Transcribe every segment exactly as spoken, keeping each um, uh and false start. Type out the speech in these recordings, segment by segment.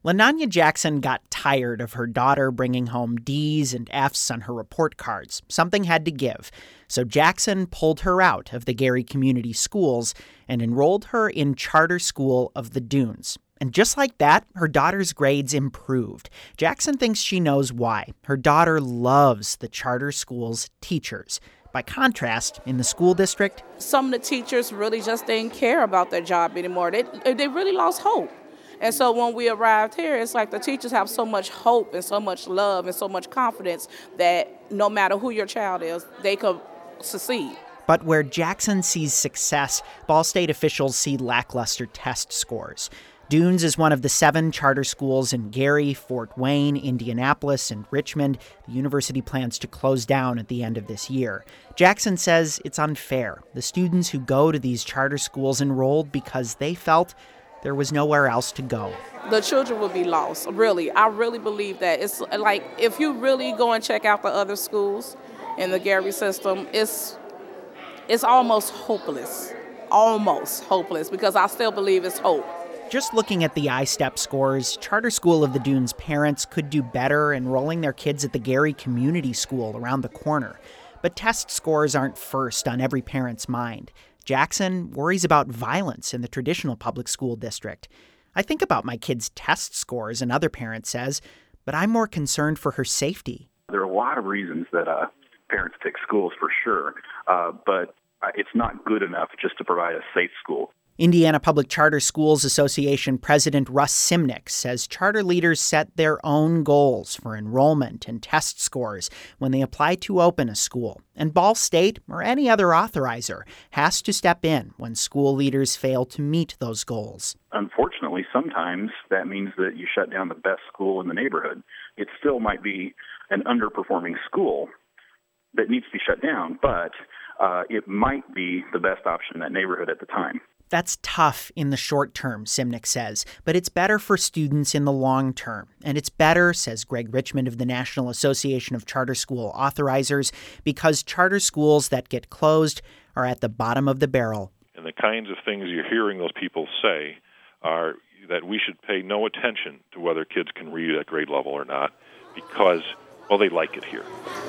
LaNanya Jackson got tired of her daughter bringing home D's and F's on her report cards. Something had to give. So Jackson pulled her out of the Gary Community Schools and enrolled her in Charter School of the Dunes. And just like that, her daughter's grades improved. Jackson thinks she knows why. Her daughter loves the charter school's teachers. By contrast, in the school district, some of the teachers really just didn't care about their job anymore. They, they really lost hope. And so when we arrived here, it's like the teachers have so much hope and so much love and so much confidence that no matter who your child is, they could succeed. But where Jackson sees success, Ball State officials see lackluster test scores. Dunes is one of the seven charter schools in Gary, Fort Wayne, Indianapolis, and Richmond. The university plans to close down at the end of this year. Jackson says it's unfair. The students who go to these charter schools enrolled because they felt there was nowhere else to go. The children will be lost, really. I really believe that. It's like if you really go and check out the other schools in the Gary system, it's it's almost hopeless. Almost hopeless, because I still believe it's hope. Just looking at the I STEP scores, Charter School of the Dunes parents could do better enrolling their kids at the Gary Community School around the corner. But test scores aren't first on every parent's mind. Jackson worries about violence in the traditional public school district. I think about my kids' test scores, another parent says, but I'm more concerned for her safety. There are a lot of reasons that uh, parents pick schools for sure, uh, but it's not good enough just to provide a safe school. Indiana Public Charter Schools Association President Russ Simnick says charter leaders set their own goals for enrollment and test scores when they apply to open a school. And Ball State, or any other authorizer, has to step in when school leaders fail to meet those goals. Unfortunately, sometimes that means that you shut down the best school in the neighborhood. It still might be an underperforming school that needs to be shut down, but uh, it might be the best option in that neighborhood at the time. That's tough in the short term, Simnick says, but it's better for students in the long term. And it's better, says Greg Richmond of the National Association of Charter School Authorizers, because charter schools that get closed are at the bottom of the barrel. And the kinds of things you're hearing those people say are that we should pay no attention to whether kids can read at grade level or not because, well, they like it here.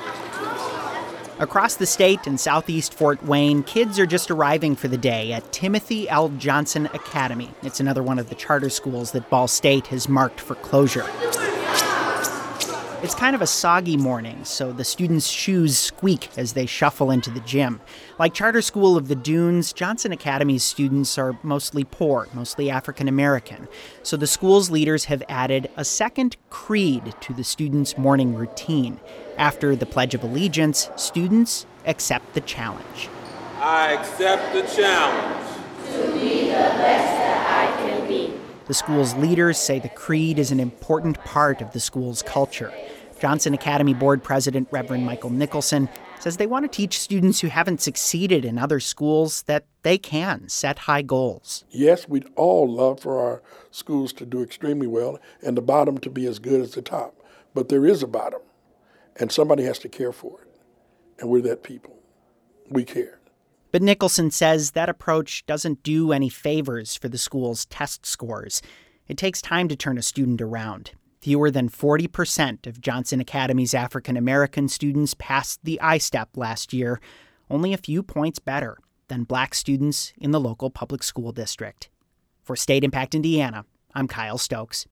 Across the state in southeast Fort Wayne, kids are just arriving for the day at Timothy L. Johnson Academy. It's another one of the charter schools that Ball State has marked for closure. It's kind of a soggy morning, so the students' shoes squeak as they shuffle into the gym. Like Charter School of the Dunes, Johnson Academy's students are mostly poor, mostly African American. So the school's leaders have added a second creed to the students' morning routine. After the Pledge of Allegiance, students accept the challenge. I accept the challenge to be the best that I can be. The school's leaders say the creed is an important part of the school's culture. Johnson Academy Board President Reverend Michael Nicholson says they want to teach students who haven't succeeded in other schools that they can set high goals. Yes, we'd all love for our schools to do extremely well and the bottom to be as good as the top. But there is a bottom, and somebody has to care for it. And we're that people. We care. But Nicholson says that approach doesn't do any favors for the school's test scores. It takes time to turn a student around. Fewer than forty percent of Johnson Academy's African American students passed the I STEP last year, only a few points better than black students in the local public school district. For State Impact Indiana, I'm Kyle Stokes.